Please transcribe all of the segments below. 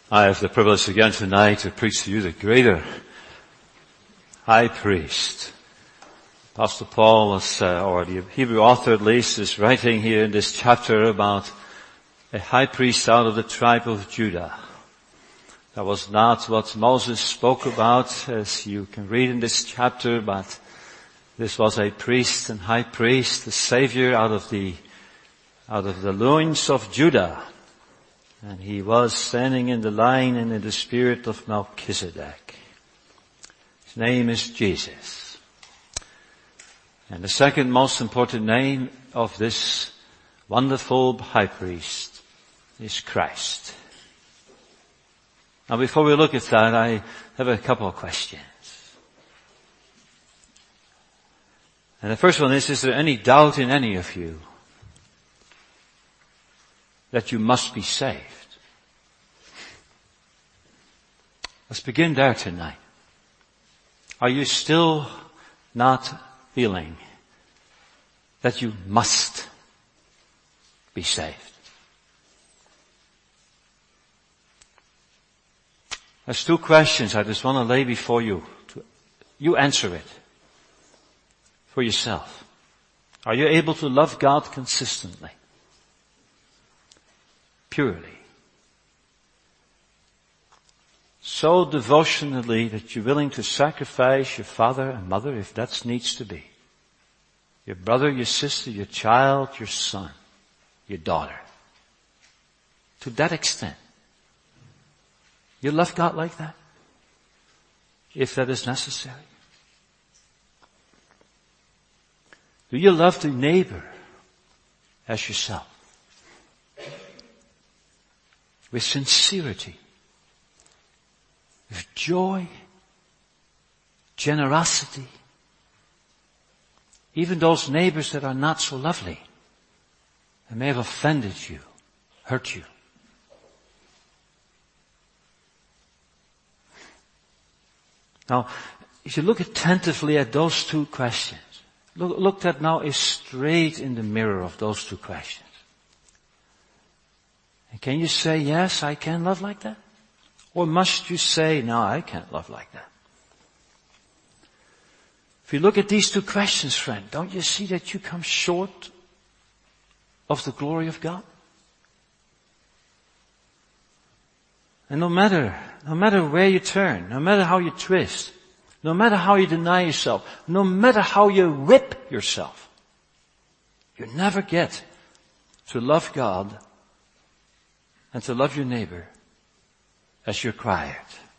I have the privilege again tonight to preach to you the greater high priest. Apostle Paul was, or the Hebrew author at least, is writing here in this chapter about a high priest out of the tribe of Judah. That was not what Moses spoke about, as you can read in this chapter, but this was a priest and high priest, the Savior out of the loins of Judah. And he was standing in the line and in the spirit of Melchizedek. His name is Jesus. And the second most important name of this wonderful high priest is Christ. Now before we look at that, I have a couple of questions. And the first one is there any doubt in any of you that you must be saved? Let's begin there tonight. Are you still not feeling that you must be saved? There's two questions I just want to lay before you. You answer it for yourself. Are you able to love God consistently? Purely. So devotionally that you're willing to sacrifice your father and mother if that needs to be. Your brother, your sister, your child, your son, your daughter. To that extent. You love God like that? If that is necessary. Do you love the neighbor as yourself? With sincerity, with joy, generosity, even those neighbors that are not so lovely and may have offended you, hurt you. Now, if you look attentively at those two questions, look that now is straight in the mirror of those two questions. And can you say, yes, I can love like that? Or must you say, no, I can't love like that? If you look at these two questions, friend, don't you see that you come short of the glory of God? And no matter where you turn, no matter how you twist, no matter how you deny yourself, no matter how you whip yourself, you never get to love God and to love your neighbor as you're required.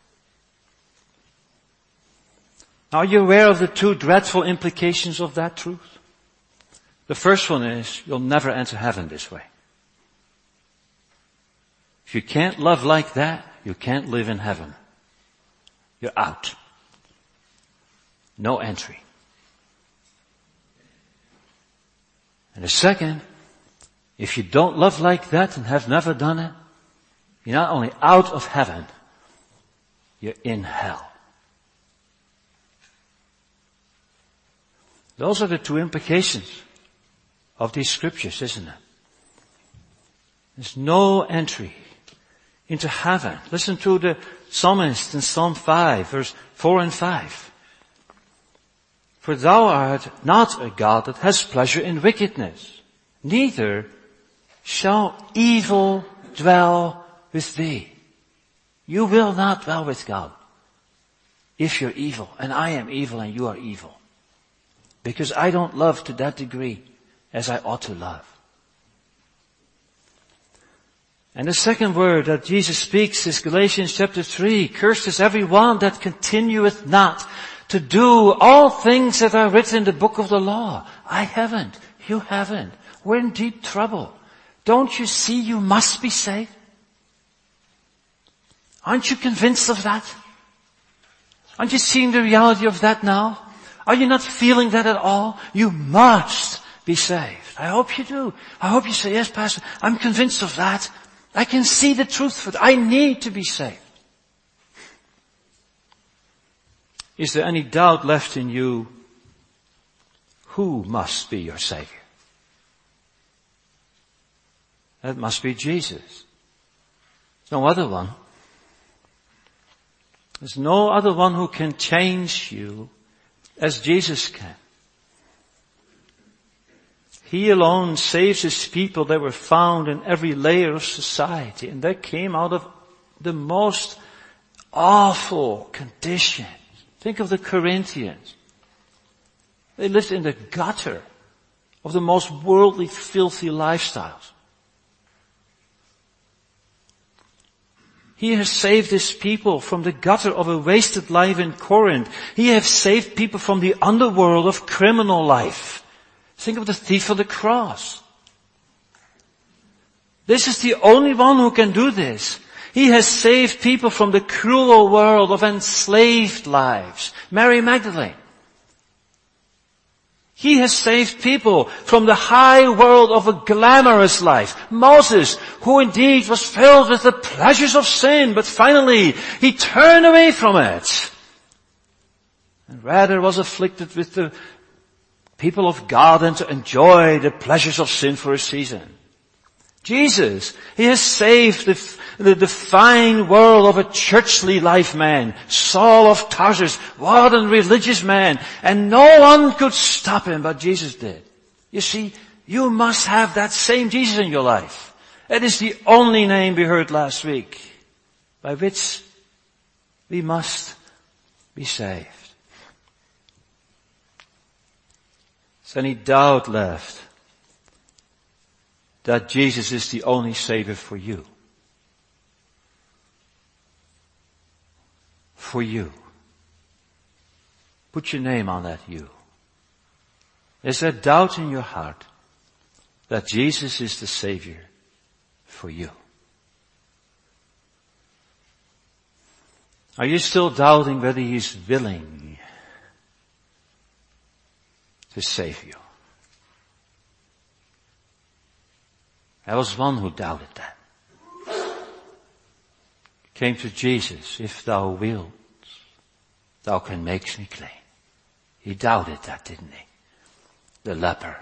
Now, are you aware of the two dreadful implications of that truth? The first one is you'll never enter heaven this way. If you can't love like that, you can't live in heaven. You're out. No entry. And the second, if you don't love like that and have never done it, you're not only out of heaven, you're in hell. Those are the two implications of these scriptures, isn't it? There's no entry into heaven. Listen to the psalmist in Psalm 5, verse 4 and 5. For thou art not a God that has pleasure in wickedness, neither shall evil dwell with thee. You will not dwell with God if you're evil, and I am evil and you are evil. Because I don't love to that degree as I ought to love. And the second word that Jesus speaks is Galatians chapter 3. Cursed is every one that continueth not to do all things that are written in the book of the law. I haven't. You haven't. We're in deep trouble. Don't you see you must be saved? Aren't you convinced of that? Aren't you seeing the reality of that now? Are you not feeling that at all? You must be saved. I hope you do. I hope you say, yes, Pastor, I'm convinced of that. I can see the truth for that. I need to be saved. Is there any doubt left in you? Who must be your Savior? That must be Jesus. No other one. There's no other one who can change you as Jesus can. He alone saves his people that were found in every layer of society, and they came out of the most awful conditions. Think of the Corinthians. They lived in the gutter of the most worldly, filthy lifestyles. He has saved his people from the gutter of a wasted life in Corinth. He has saved people from the underworld of criminal life. Think of the thief on the cross. This is the only one who can do this. He has saved people from the cruel world of enslaved lives. Mary Magdalene. He has saved people from the high world of a glamorous life. Moses, who indeed was filled with the pleasures of sin, but finally he turned away from it, and rather was afflicted with the people of God and to enjoy the pleasures of sin for a season. Jesus, he has saved the fine world of a churchly life man, Saul of Tarsus, what a religious man, and no one could stop him, but Jesus did. You see, you must have that same Jesus in your life. It is the only name we heard last week by which we must be saved. Is any doubt left that Jesus is the only Savior for you? For you. Put your name on that you. Is there doubt in your heart that Jesus is the Savior for you? Are you still doubting whether He's willing to save you? There was one who doubted that. Came to Jesus, if thou wilt, thou can make me clean. He doubted that, didn't he? The leper.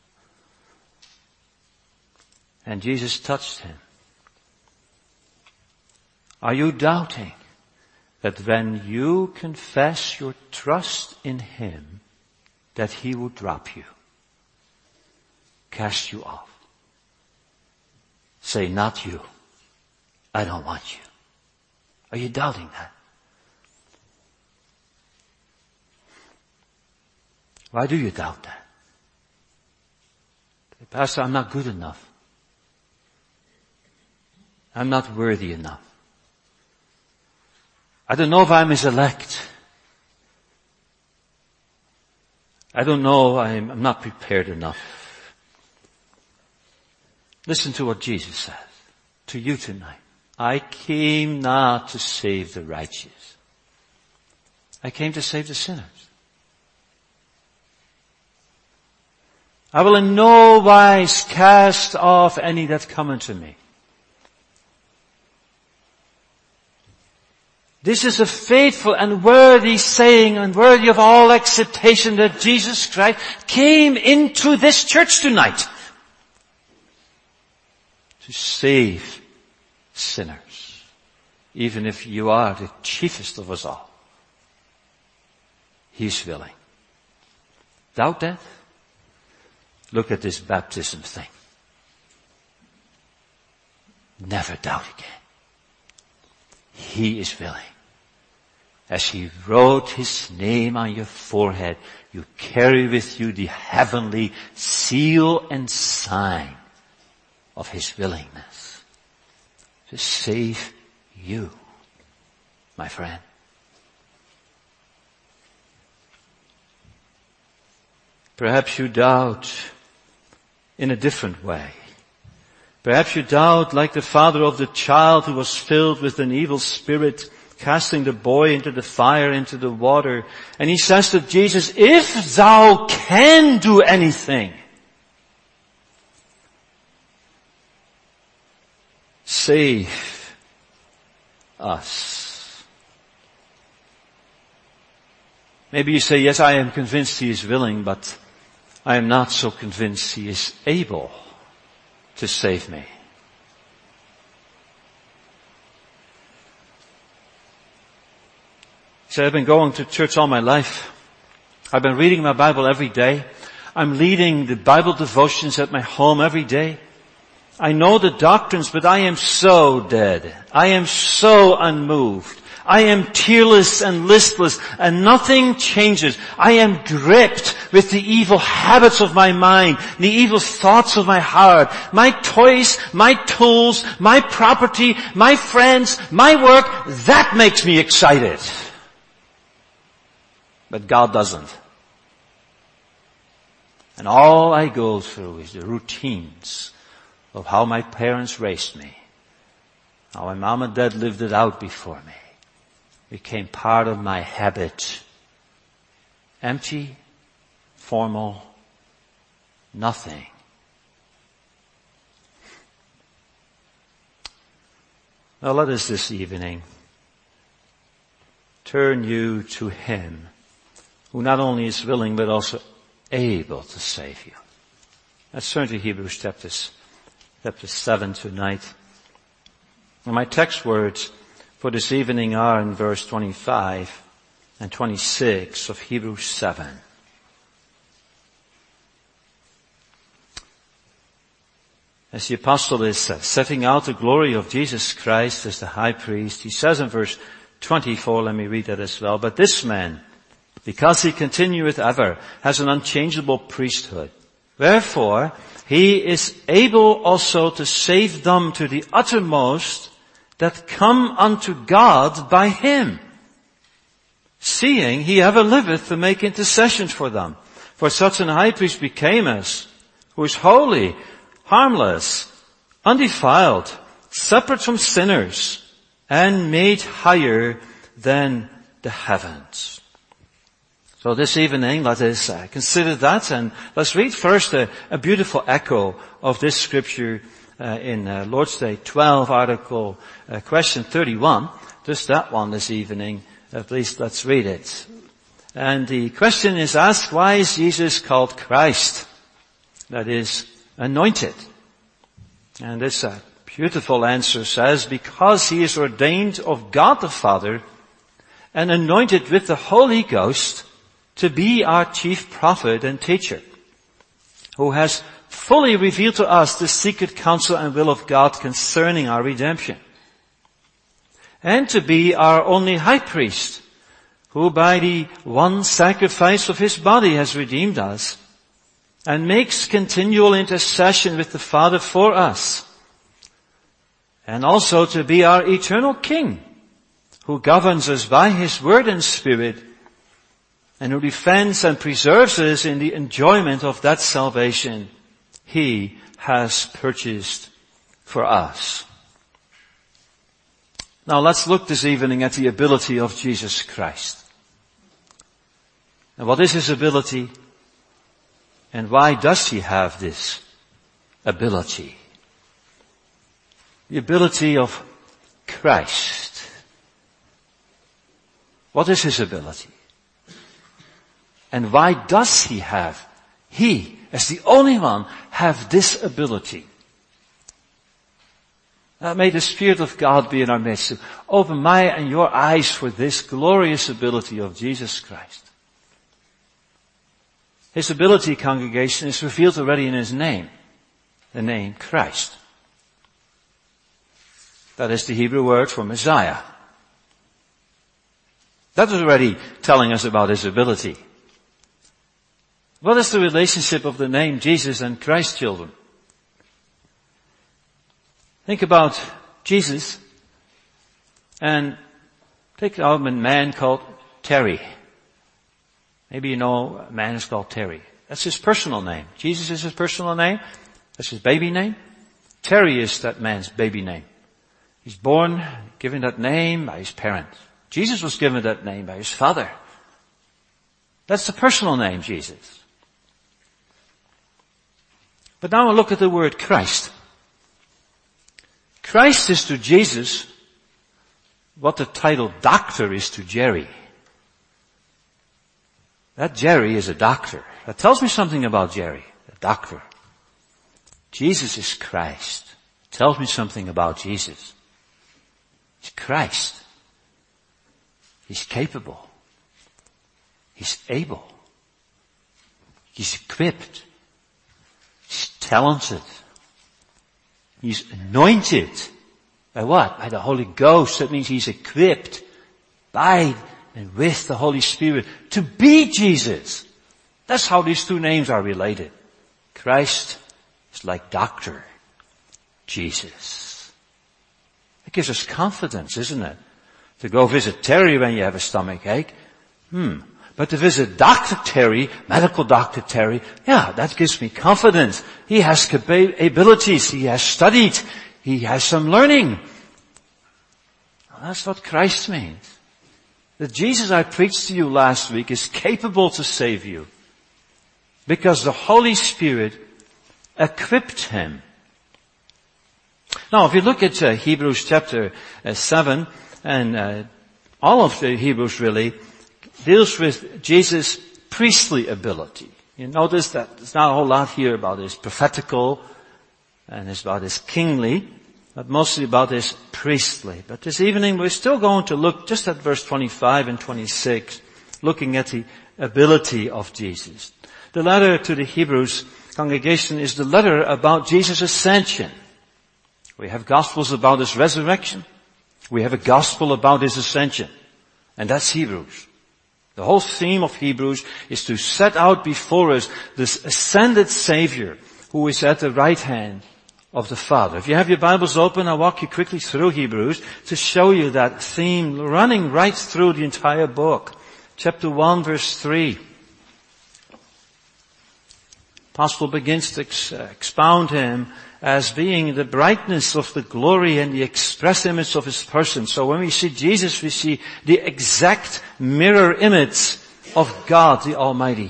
And Jesus touched him. Are you doubting that when you confess your trust in Him, that He will drop you, cast you off? Say, not you. I don't want you. Are you doubting that? Why do you doubt that? Pastor, I'm not good enough. I'm not worthy enough. I don't know if I'm His elect. I don't know, I'm not prepared enough. Listen to what Jesus says to you tonight. I came not to save the righteous. I came to save the sinners. I will in no wise cast off any that come unto me. This is a faithful and worthy saying and worthy of all acceptation that Jesus Christ came into this church tonight to save sinners, even if you are the chiefest of us all. He's willing. Doubt that? Look at this baptism thing. Never doubt again. He is willing. As He wrote His name on your forehead, you carry with you the heavenly seal and sign of His willingness to save you, my friend. Perhaps you doubt in a different way. Perhaps you doubt like the father of the child who was filled with an evil spirit, casting the boy into the fire, into the water. And he says to Jesus, if thou can do anything, save us. Maybe you say, yes, I am convinced He is willing, but I am not so convinced He is able to save me. said, I've been going to church all my life. I've been reading my Bible every day. I'm leading the Bible devotions at my home every day. I know the doctrines, but I am so dead. I am so unmoved. I am tearless and listless, and nothing changes. I am gripped with the evil habits of my mind, the evil thoughts of my heart, my toys, my tools, my property, my friends, my work. That makes me excited. But God doesn't. And all I go through is the routines of how my parents raised me, how my mom and dad lived it out before me. Became part of my habit. Empty, formal, nothing. Now let us this evening turn you to Him who not only is willing but also able to save you. Let's turn to Hebrews chapter 7 tonight. And my text words for this evening are in verse 25 and 26 of Hebrews 7. As the apostle is setting out the glory of Jesus Christ as the high priest, he says in verse 24, let me read that as well, but this man, because he continueth ever, has an unchangeable priesthood. Wherefore, he is able also to save them to the uttermost that come unto God by him, seeing he ever liveth to make intercession for them. For such an high priest became us, who is holy, harmless, undefiled, separate from sinners, and made higher than the heavens. So this evening, let us consider that, and let's read first a beautiful echo of this scripture in Lord's Day 12 article, question 31. Just that one this evening. At least let's read it. And the question is asked, why is Jesus called Christ? That is, anointed. And this beautiful answer says, because he is ordained of God the Father and anointed with the Holy Ghost to be our chief prophet and teacher, who has fully revealed to us the secret counsel and will of God concerning our redemption. And to be our only high priest, who by the one sacrifice of his body has redeemed us, and makes continual intercession with the Father for us. And also to be our eternal King, who governs us by his word and spirit, and who defends and preserves us in the enjoyment of that salvation he has purchased for us. Now let's look this evening at the ability of Jesus Christ. And what is his ability? And why does he have this ability? The ability of Christ. What is his ability? And why does he, as the only one, have this ability? May the Spirit of God be in our midst to open my and your eyes for this glorious ability of Jesus Christ. His ability, congregation, is revealed already in his name, the name Christ. That is the Hebrew word for Messiah. That is already telling us about his ability. What is the relationship of the name Jesus and Christ, children? Think about Jesus and take a man called Terry. Maybe you know a man is called Terry. That's his personal name. Jesus is his personal name. That's his baby name. Terry is that man's baby name. He's born, given that name by his parents. Jesus was given that name by his father. That's the personal name, Jesus. But now we'll look at the word Christ. Christ is to Jesus what the title doctor is to Jerry. That Jerry is a doctor. That tells me something about Jerry, a doctor. Jesus is Christ. It tells me something about Jesus. He's Christ. He's capable. He's able. He's equipped. He's talented. He's anointed. By what? By the Holy Ghost. That means he's equipped by and with the Holy Spirit to be Jesus. That's how these two names are related. Christ is like doctor. Jesus. It gives us confidence, isn't it? To go visit Terry when you have a stomach ache. But to visit Dr. Terry, medical Dr. Terry, yeah, that gives me confidence. He has abilities. He has studied. He has some learning. Well, that's what Christ means. The Jesus I preached to you last week is capable to save you because the Holy Spirit equipped him. Now, if you look at Hebrews chapter 7, and all of the Hebrews really deals with Jesus' priestly ability. You notice that there's not a whole lot here about his prophetical and it's about his kingly, but mostly about his priestly. But this evening we're still going to look just at verse 25 and 26, looking at the ability of Jesus. The letter to the Hebrews congregation is the letter about Jesus' ascension. We have gospels about his resurrection. We have a gospel about his ascension. And that's Hebrews. The whole theme of Hebrews is to set out before us this ascended Savior who is at the right hand of the Father. If you have your Bibles open, I'll walk you quickly through Hebrews to show you that theme running right through the entire book. Chapter 1, verse 3. Apostle begins to expound him as being the brightness of the glory and the express image of his person. So when we see Jesus, we see the exact mirror image of God the Almighty.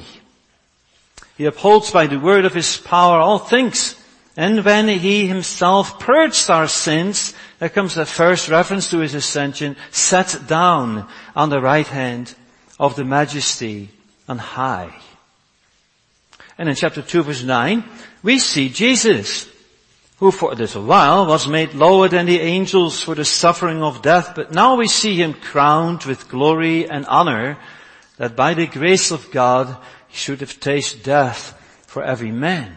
He upholds by the word of his power all things. And when he himself purged our sins, there comes the first reference to his ascension, sat down on the right hand of the majesty on high. And in chapter 2 verse 9, we see Jesus, who for a little while was made lower than the angels for the suffering of death, but now we see him crowned with glory and honor, that by the grace of God he should have tasted death for every man.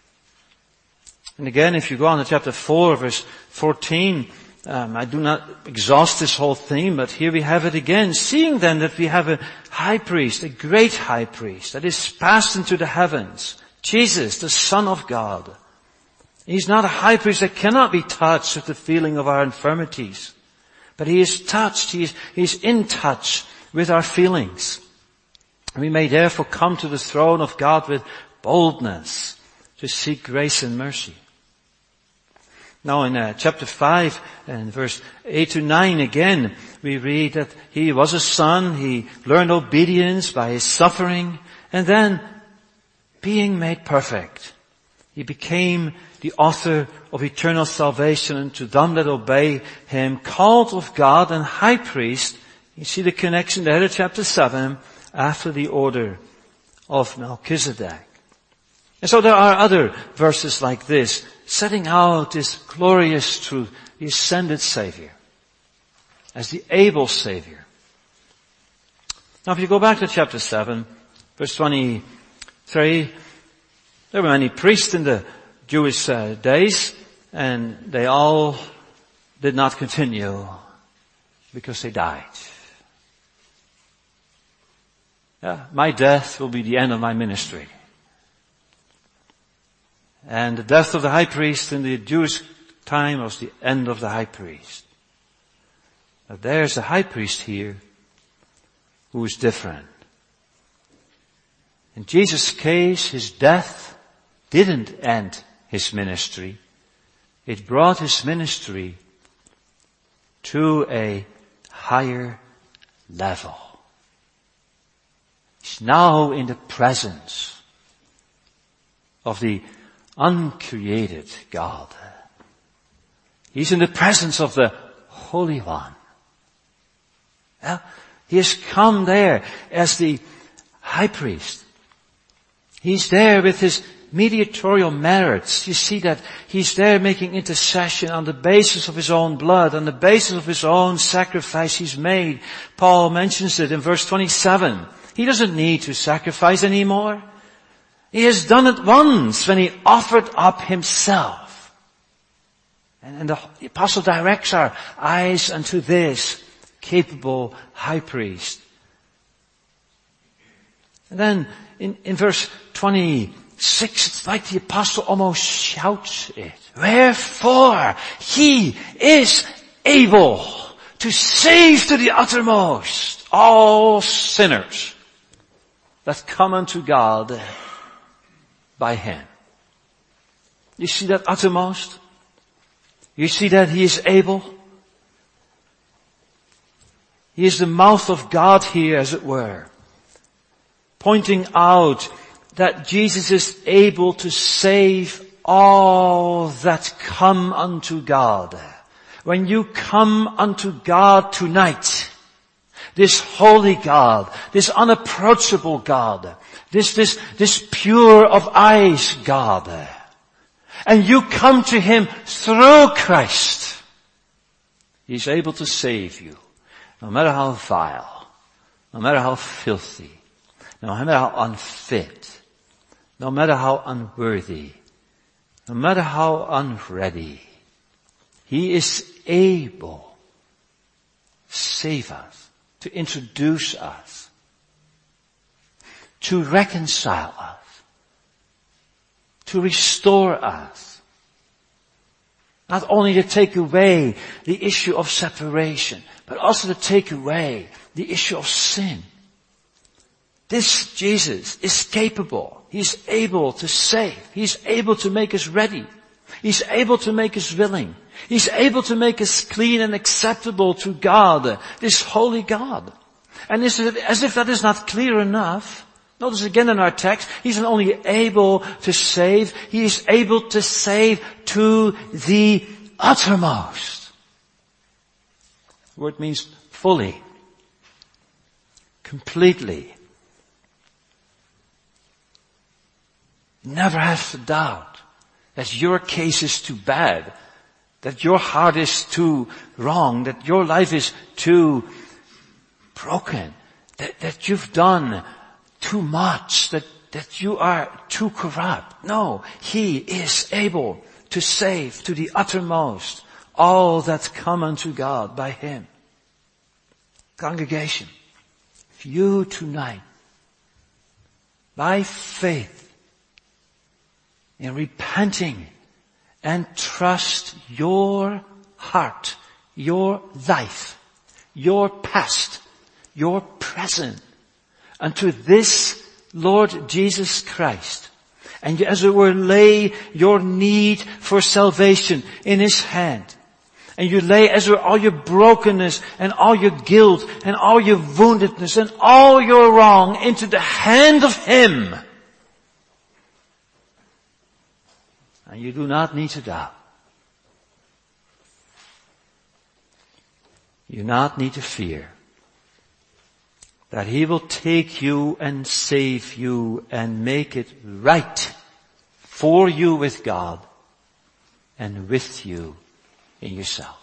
And again, if you go on to chapter 4, verse 14, I do not exhaust this whole theme, but here we have it again. Seeing then that we have a high priest, a great high priest, that is passed into the heavens, Jesus, the Son of God. He's not a high priest that cannot be touched with the feeling of our infirmities. But he is touched, he's in touch with our feelings. And we may therefore come to the throne of God with boldness to seek grace and mercy. Now in chapter 5 and verse 8 to 9 again, we read that he was a son, he learned obedience by his suffering, and then being made perfect, he became the author of eternal salvation unto them that obey him, called of God and high priest. You see the connection there to chapter 7, after the order of Melchizedek. And so there are other verses like this, setting out this glorious truth, the ascended Savior, as the able Savior. Now if you go back to chapter 7, verse 23, there were many priests in the Jewish days, and they all did not continue because they died. Yeah, my death will be the end of my ministry. And the death of the high priest in the Jewish time was the end of the high priest. But there's a high priest here who is different. In Jesus' case, his death didn't end his ministry. It brought his ministry to a higher level. He's now in the presence of the uncreated God. He's in the presence of the Holy One. Well, he has come there as the high priest. He's there with his mediatorial merits. You see that he's there making intercession on the basis of his own blood, on the basis of his own sacrifice he's made. Paul mentions it in verse 27. He doesn't need to sacrifice anymore. He has done it once when he offered up himself. And the apostle directs our eyes unto this capable high priest. And then in verse 26, it's like the apostle almost shouts it. Wherefore he is able to save to the uttermost all sinners that come unto God by him. You see that uttermost? You see that he is able? He is the mouth of God here, as it were, pointing out that Jesus is able to save all that come unto God. When you come unto God tonight, this holy God, this unapproachable God, this pure of eyes God, and you come to him through Christ, he's able to save you, no matter how vile, no matter how filthy, no matter how unfit, no matter how unworthy, no matter how unready. He is able to save us, to introduce us, to reconcile us, to restore us. Not only to take away the issue of separation, but also to take away the issue of sin. This Jesus is capable. He's able to save. He's able to make us ready. He's able to make us willing. He's able to make us clean and acceptable to God, this holy God. And as if that is not clear enough, notice again in our text, he's not only able to save, he is able to save to the uttermost. The word means fully, completely. Never have to doubt that your case is too bad, that your heart is too wrong, that your life is too broken, that you've done too much, that you are too corrupt. No, he is able to save to the uttermost all that come unto God by him. Congregation, if you tonight, by faith, in repenting and trust your heart, your life, your past, your present, unto this Lord Jesus Christ, and you, as it were, lay your need for salvation in his hand, and you lay, as it were, all your brokenness and all your guilt and all your woundedness and all your wrong into the hand of him, and you do not need to doubt. You do not need to fear that he will take you and save you and make it right for you with God and with you in yourself.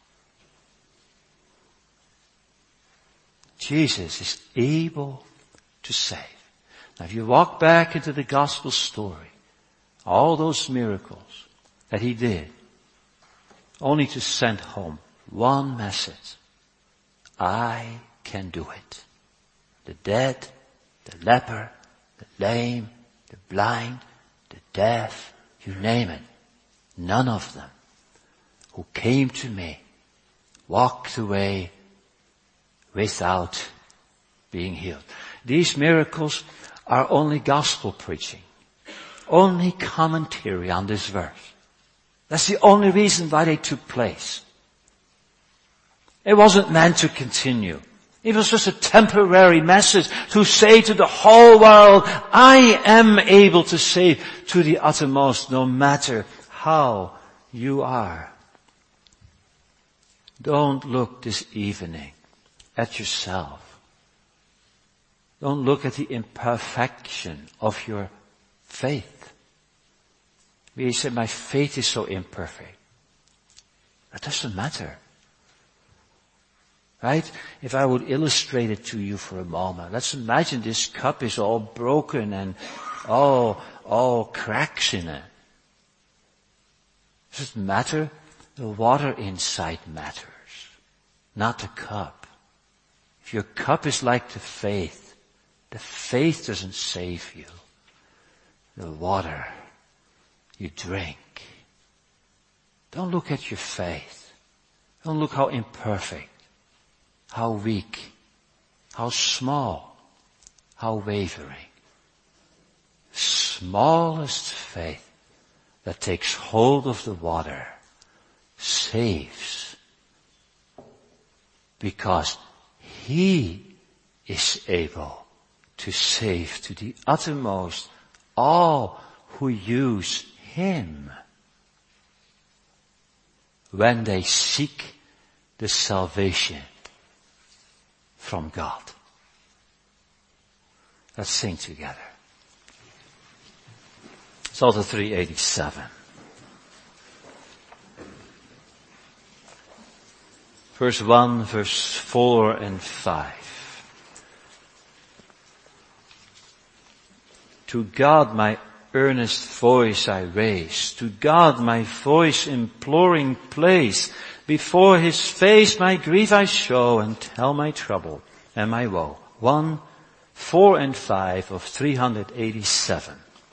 Jesus is able to save. Now if you walk back into the gospel story, all those miracles that he did, only to send home one message. I can do it. The dead, the leper, the lame, the blind, the deaf, you name it. None of them who came to me walked away without being healed. These miracles are only gospel preaching. Only commentary on this verse. That's the only reason why they took place. It wasn't meant to continue. It was just a temporary message to say to the whole world, I am able to save to the uttermost, no matter how you are. Don't look this evening at yourself. Don't look at the imperfection of your faith. We say, my faith is so imperfect. That doesn't matter. Right? If I would illustrate it to you for a moment. Let's imagine this cup is all broken and all cracks in it. Does it matter? The water inside matters, not the cup. If your cup is like the faith doesn't save you. The water you drink. Don't look at your faith. Don't look how imperfect, how weak, how small, how wavering. Smallest faith that takes hold of the water saves, because He is able to save to the uttermost all who use Him when they seek the salvation from God. Let's sing together. Psalm 387. Verse 1, verse 4 and 5. To God my earnest voice I raise, to God my voice imploring place. Before His face my grief I show, and tell my trouble and my woe. 1, 4 and 5 of 387.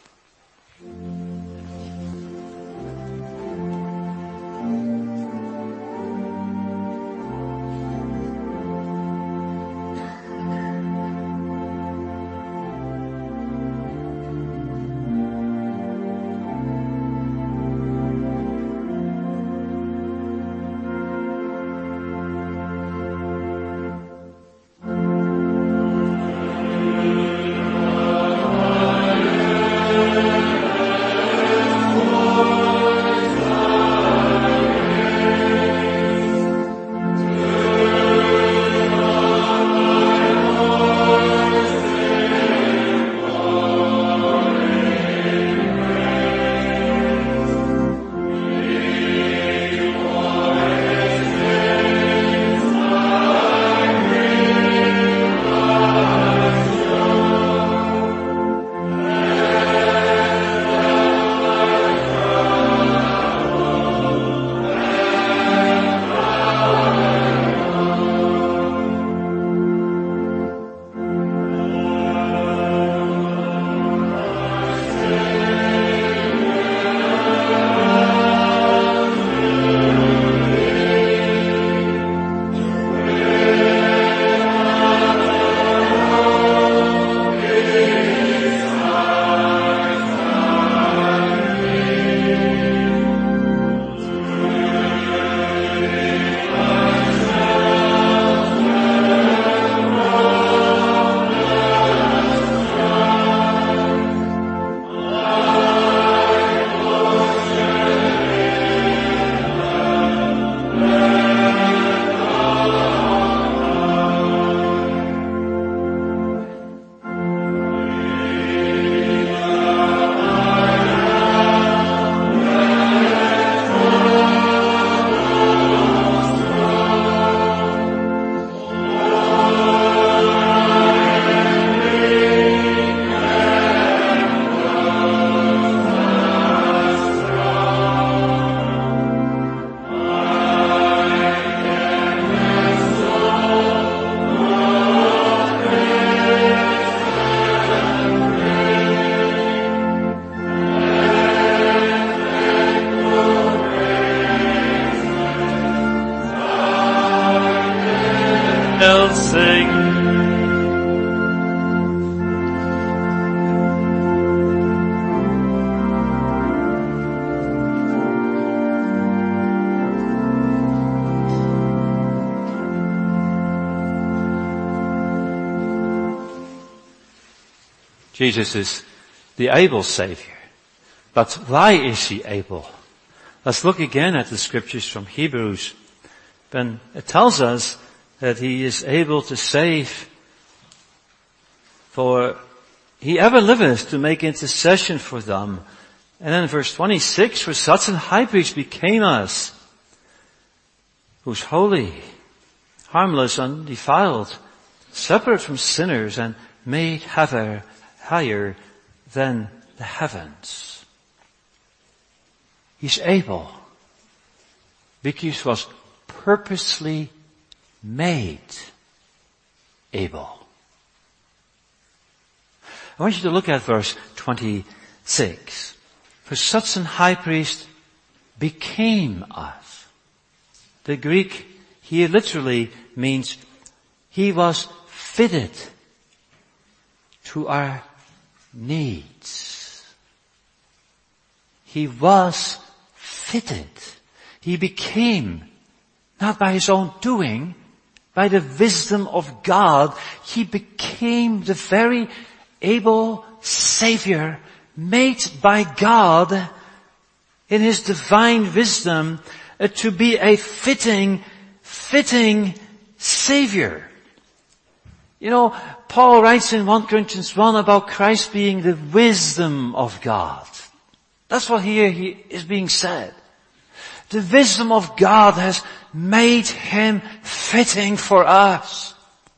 Jesus is the able Savior. But why is He able? Let's look again at the scriptures from Hebrews. Then it tells us that He is able to save, for He ever liveth to make intercession for them And then verse 26, for such an high priest became us, who's holy, harmless, undefiled, separate from sinners, and made heaven higher than the heavens. He's able, because he was purposely made able. I want you to look at verse 26. For such an high priest became us. The Greek here literally means he was fitted to our needs. He was fitted. He became, not by his own doing, by the wisdom of God, he became the very able Savior made by God in his divine wisdom to be a fitting Savior. You know, Paul writes in 1 Corinthians 1 about Christ being the wisdom of God. That's what here is being said. The wisdom of God has made him fitting for us.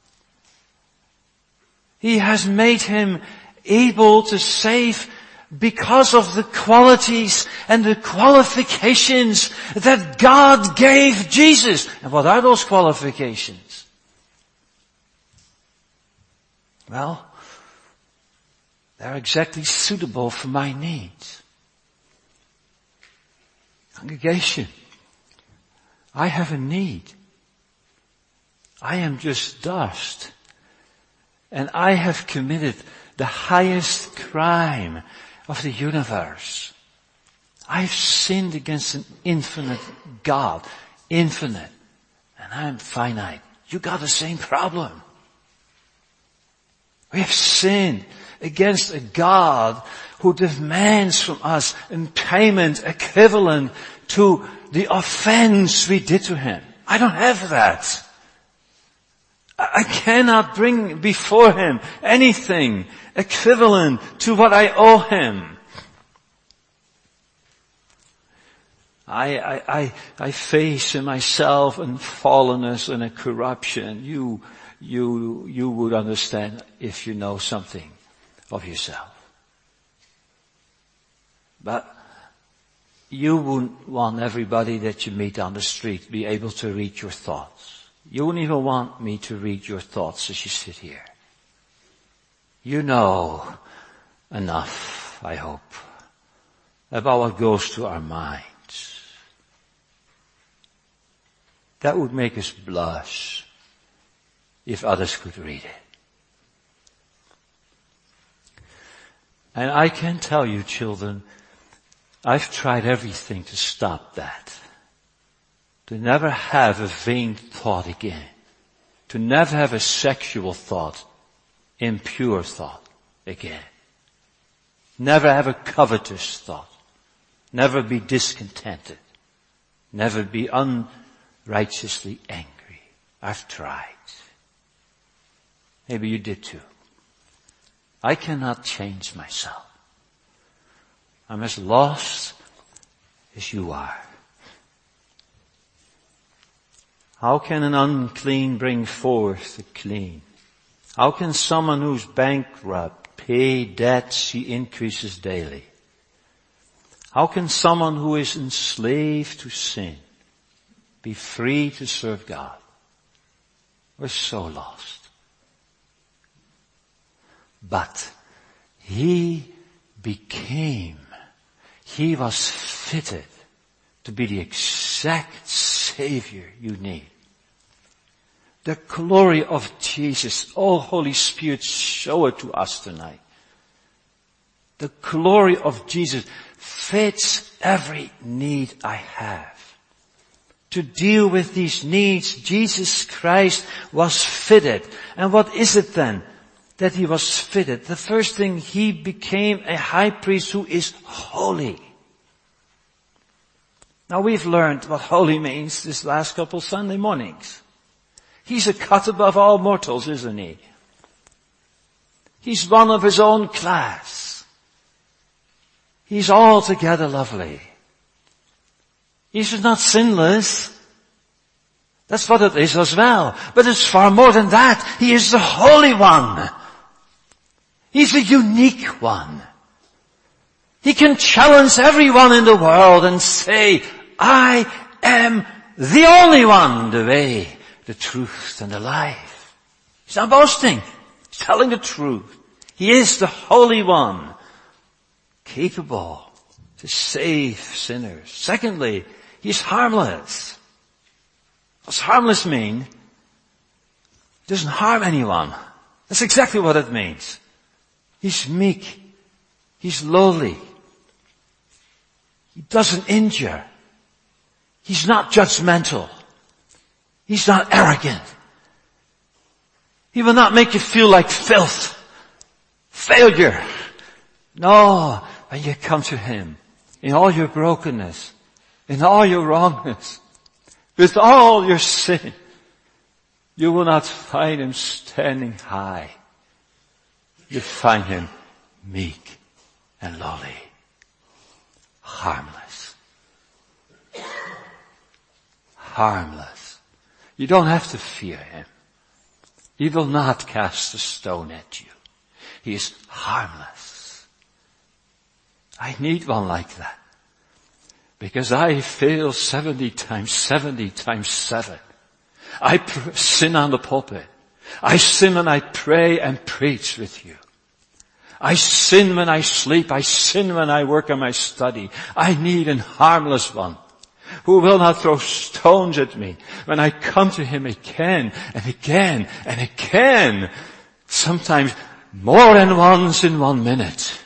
He has made him able to save because of the qualities and the qualifications that God gave Jesus. And what are those qualifications? Well, they're exactly suitable for my needs. Congregation, I have a need. I am just dust. And I have committed the highest crime of the universe. I've sinned against an infinite God. Infinite. And I'm finite. You got the same problem. We have sinned against a God who demands from us a payment equivalent to the offense we did to him. I don't have that. I cannot bring before him anything equivalent to what I owe him. I face in myself a fallenness and a corruption. You would understand if you know something of yourself. But you wouldn't want everybody that you meet on the street be able to read your thoughts. You wouldn't even want me to read your thoughts as you sit here. You know enough, I hope, about what goes through our minds. That would make us blush if others could read it. And I can tell you, children, I've tried everything to stop that. To never have a vain thought again. To never have a sexual thought, impure thought again. Never have a covetous thought. Never be discontented. Never be unrighteously angry. I've tried. Maybe you did too. I cannot change myself. I'm as lost as you are. How can an unclean bring forth the clean? How can someone who's bankrupt pay debts he increases daily? How can someone who is enslaved to sin be free to serve God? We're so lost. But he was fitted to be the exact Savior you need. The glory of Jesus. Oh, Holy Spirit, show it to us tonight. The glory of Jesus fits every need I have. To deal with these needs, Jesus Christ was fitted. And what is it then that he was fitted? The first thing, he became a high priest who is holy. Now we've learned what holy means this last couple Sunday mornings. He's a cut above all mortals, isn't he? He's one of his own class. He's altogether lovely. He's not sinless. That's what it is as well. But it's far more than that. He is the Holy One. He's the unique one. He can challenge everyone in the world and say, I am the only one, the way, the truth, and the life. He's not boasting. He's telling the truth. He is the Holy One, capable to save sinners. Secondly, He's harmless. What's harmless mean? He doesn't harm anyone. That's exactly what it means. He's meek. He's lowly. He doesn't injure. He's not judgmental. He's not arrogant. He will not make you feel like filth, failure. No, when you come to Him, in all your brokenness, in all your wrongness, with all your sin, you will not find Him standing high. You find Him meek and lowly, harmless. Harmless. You don't have to fear Him. He will not cast a stone at you. He is harmless. I need one like that. Because I fail 70 times 7. I sin on the pulpit. I sin when I pray and preach with you. I sin when I sleep. I sin when I work on my study. I need a harmless one who will not throw stones at me when I come to Him again and again and again. Sometimes more than once in 1 minute.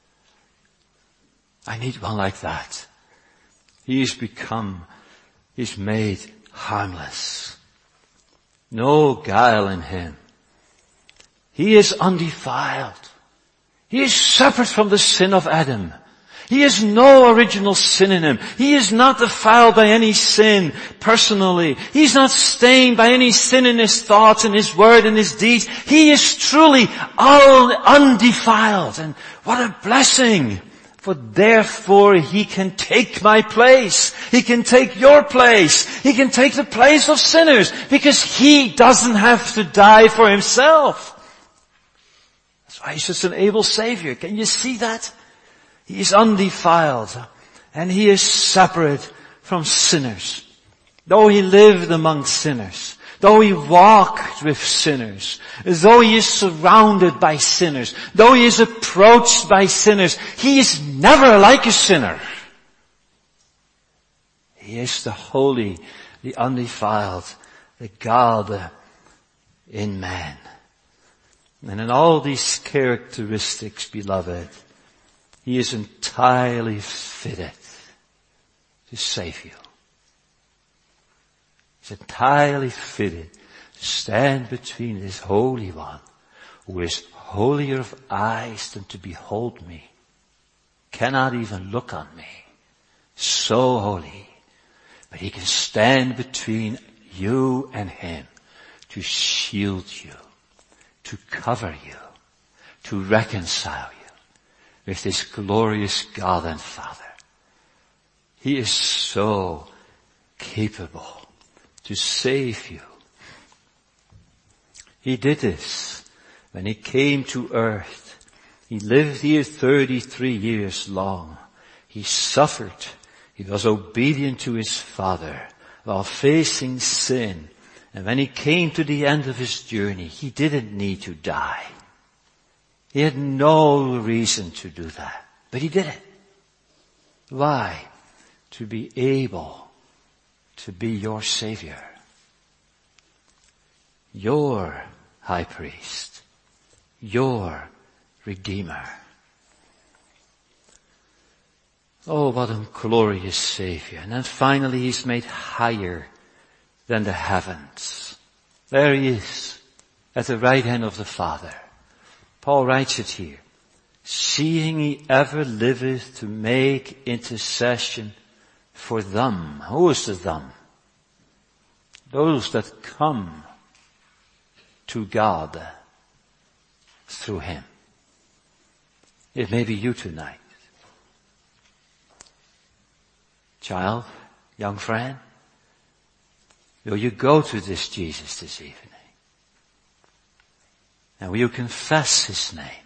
I need one like that. He's made harmless. No guile in Him. He is undefiled. He is separate from the sin of Adam. He has no original sin in Him. He is not defiled by any sin personally. He's not stained by any sin in His thoughts, in His word, in His deeds. He is truly undefiled. And what a blessing. For therefore He can take my place. He can take your place. He can take the place of sinners. Because He doesn't have to die for Himself. That's why He's just an able Savior. Can you see that? He is undefiled. And He is separate from sinners. Though He lived among sinners. Though He walked with sinners, though He is surrounded by sinners, though He is approached by sinners, He is never like a sinner. He is the holy, the undefiled, the God in man. And in all these characteristics, beloved, He is entirely fitted to save you. He's entirely fitted to stand between His Holy One, who is holier of eyes than to behold me, cannot even look on me, so holy. But He can stand between you and Him to shield you, to cover you, to reconcile you with this glorious God and Father. He is so capable to save you. He did this when He came to earth. He lived here 33 years long. He suffered. He was obedient to His Father while facing sin. And when He came to the end of His journey, He didn't need to die. He had no reason to do that. But He did it. Why? To be able to be your Savior, your High Priest, your Redeemer. Oh, what a glorious Savior. And then finally He's made higher than the heavens. There He is, at the right hand of the Father. Paul writes it here. Seeing He ever liveth to make intercession for them. Who is the them? Those that come to God through Him. It may be you tonight. Child, young friend, will you go to this Jesus this evening? And will you confess His name?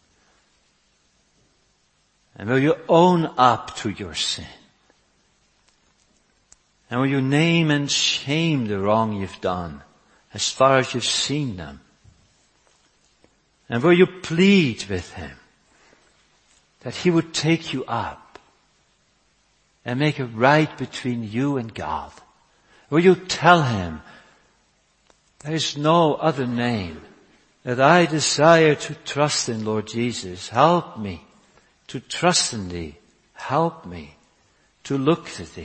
And will you own up to your sin? And will you name and shame the wrong you've done as far as you've seen them? And will you plead with Him that He would take you up and make it right between you and God? Will you tell Him, there is no other name that I desire to trust in, Lord Jesus. Help me to trust in Thee. Help me to look to Thee.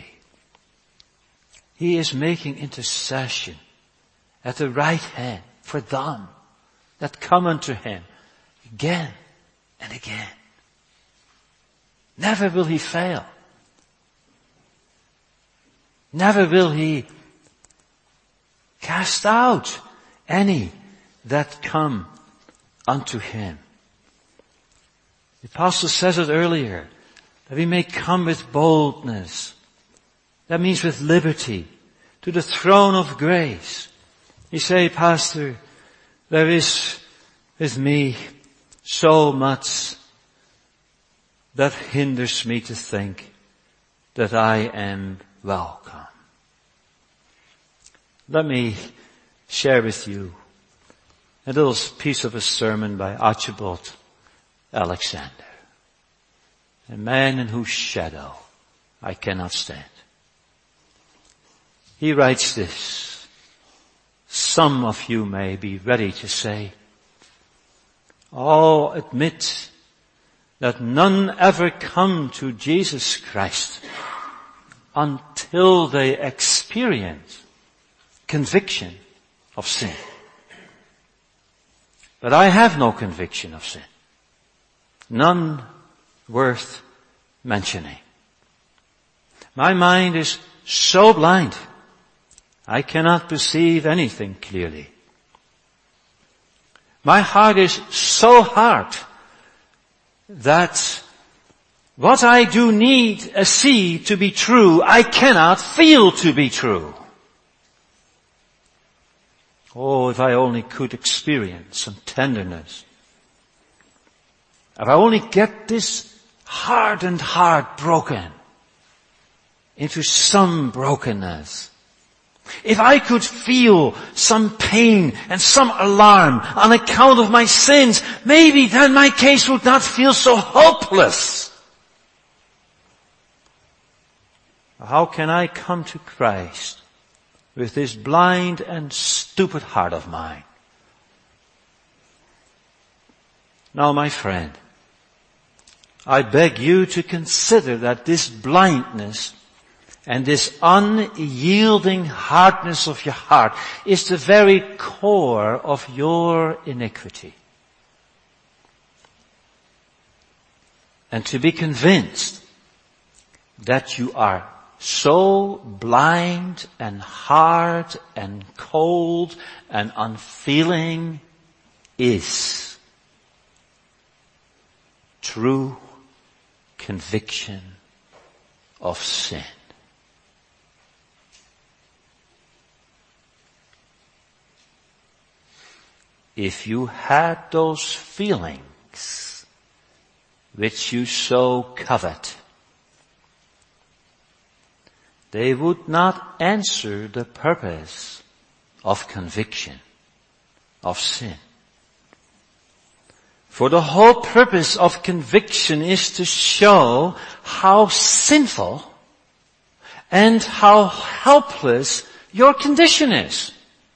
He is making intercession at the right hand for them that come unto Him again and again. Never will He fail. Never will He cast out any that come unto Him. The apostle says it earlier, that we may come with boldness. That means with liberty to the throne of grace. You say, Pastor, there is with me so much that hinders me to think that I am welcome. Let me share with you a little piece of a sermon by Archibald Alexander, a man in whose shadow I cannot stand. He writes this. Some of you may be ready to say, oh, admit that none ever come to Jesus Christ until they experience conviction of sin. But I have no conviction of sin. None worth mentioning. My mind is so blind, I cannot perceive anything clearly. My heart is so hard that what I do need see to be true, I cannot feel to be true. Oh, if I only could experience some tenderness. If I only get this hardened heart broken into some brokenness. If I could feel some pain and some alarm on account of my sins, maybe then my case would not feel so hopeless. How can I come to Christ with this blind and stupid heart of mine? Now, my friend, I beg you to consider that this blindness and this unyielding hardness of your heart is the very core of your iniquity. And to be convinced that you are so blind and hard and cold and unfeeling is true conviction of sin. If you had those feelings which you so covet, they would not answer the purpose of conviction of sin. For the whole purpose of conviction is to show how sinful and how helpless your condition is.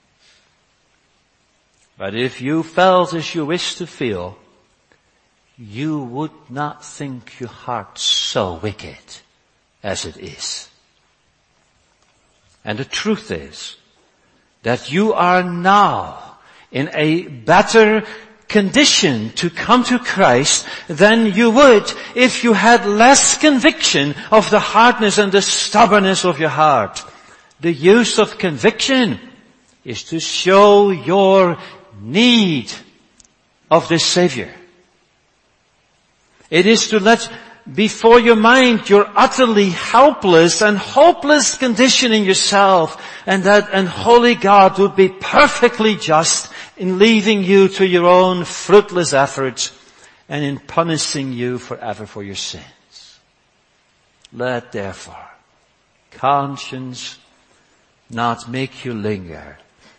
But if you felt as you wish to feel, you would not think your heart so wicked as it is. And the truth is that you are now in a better condition to come to Christ than you would if you had less conviction of the hardness and the stubbornness of your heart. The use of conviction is to show your need of this Savior. It is to let before your mind your utterly helpless and hopeless condition in yourself, and holy God would be perfectly just in leaving you to your own fruitless efforts and in punishing you forever for your sins. Let therefore conscience not make you linger,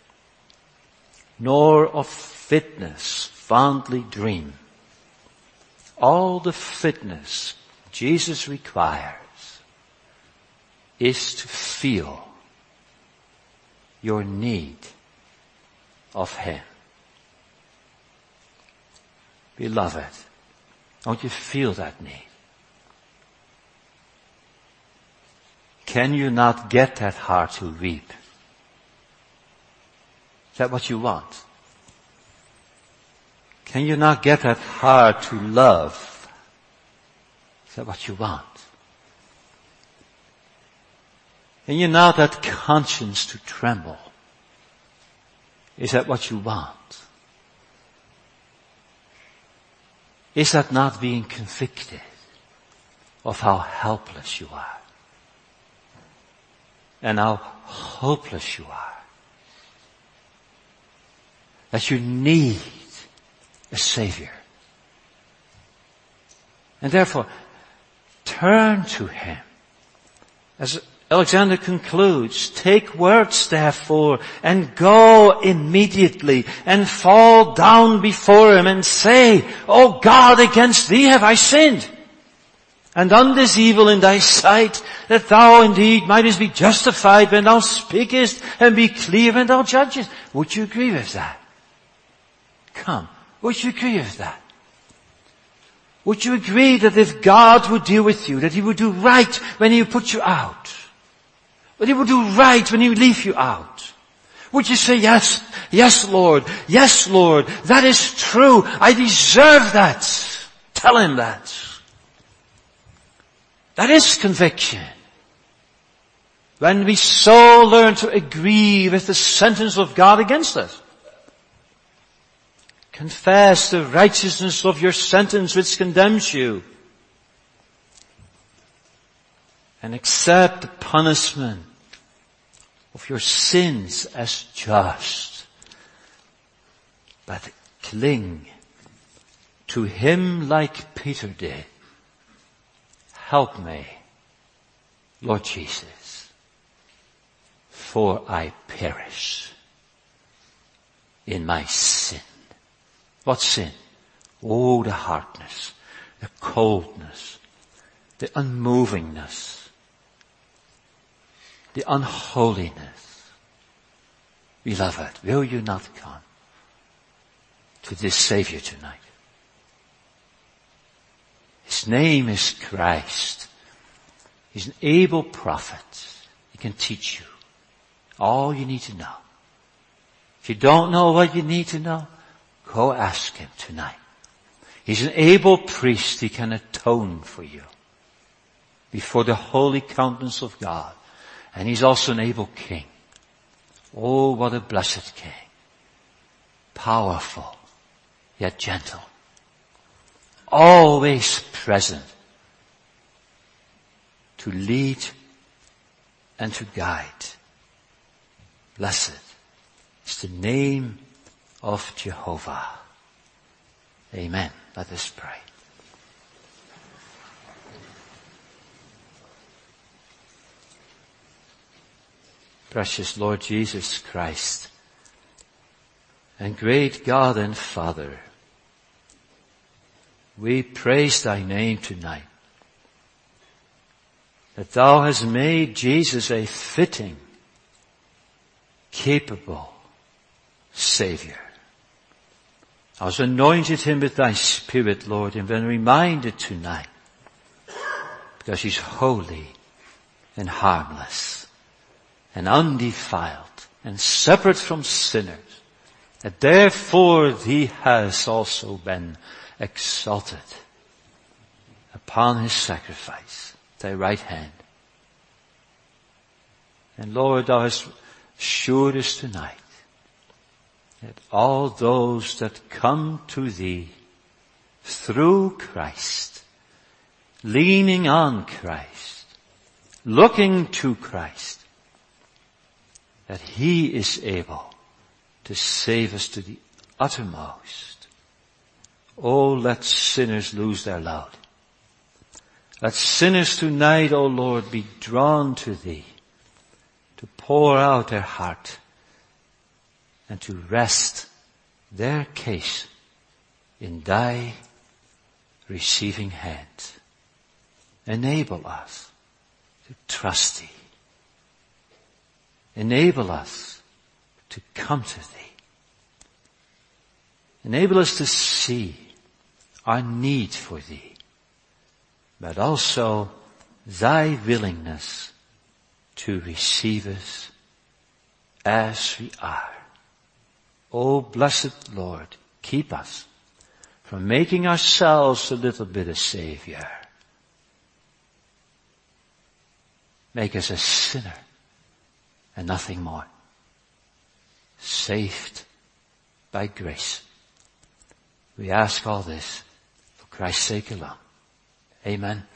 nor of fitness fondly dream. All the fitness Jesus requires is to feel your need of Him. Beloved, don't you feel that need? Can you not get that heart to weep? Is that what you want? Can you not get that heart to love? Is that what you want? Can you not that conscience to tremble? Is that what you want? Is that not being convicted of how helpless you are? And how hopeless you are? That you need a Savior. And therefore, turn to Him. As Alexander concludes, take words therefore and go immediately and fall down before Him and say, O God, against Thee have I sinned, and done this evil in Thy sight, that Thou indeed mightest be justified when Thou speakest, and be clear when Thou judgest. Would you agree with that? Come, would you agree with that? Would you agree that if God would deal with you, that He would do right when He would put you out? That He would do right when He would leave you out? Would you say, yes, yes Lord, that is true, I deserve that. Tell Him that. That is conviction. When we so learn to agree with the sentence of God against us. Confess the righteousness of your sentence which condemns you. And accept the punishment of your sins as just. But cling to Him like Peter did. Help me, Lord Jesus, for I perish in my sin. What sin? Oh, the hardness, the coldness, the unmovingness, the unholiness. Beloved, will you not come to this Savior tonight? His name is Christ. He's an able prophet. He can teach you all you need to know. If you don't know what you need to know, go ask Him tonight. He's an able priest. He can atone for you before the holy countenance of God. And He's also an able king. Oh, what a blessed king. Powerful, yet gentle. Always present to lead and to guide. Blessed is the name of Jehovah. Amen. Let us pray. Precious Lord Jesus Christ, and great God and Father, we praise Thy name tonight, that Thou hast made Jesus a fitting, capable Savior. Thou hast anointed Him with Thy Spirit, Lord, and been reminded tonight, because He's holy and harmless and undefiled and separate from sinners, that therefore He has also been exalted upon His sacrifice, Thy right hand. And Lord, Thou hast assured us tonight that all those that come to Thee through Christ leaning on Christ, looking to Christ, that He is able to save us to the uttermost. Oh, let sinners lose their load. Let sinners tonight, O Lord, be drawn to Thee, to pour out their heart and to rest their case in Thy receiving hand. Enable us to trust Thee. Enable us to come to Thee. Enable us to see our need for Thee, but also Thy willingness to receive us as we are. O blessed Lord, keep us from making ourselves a little bit of Savior. Make us a sinner and nothing more. Saved by grace. We ask all this for Christ's sake alone. Amen.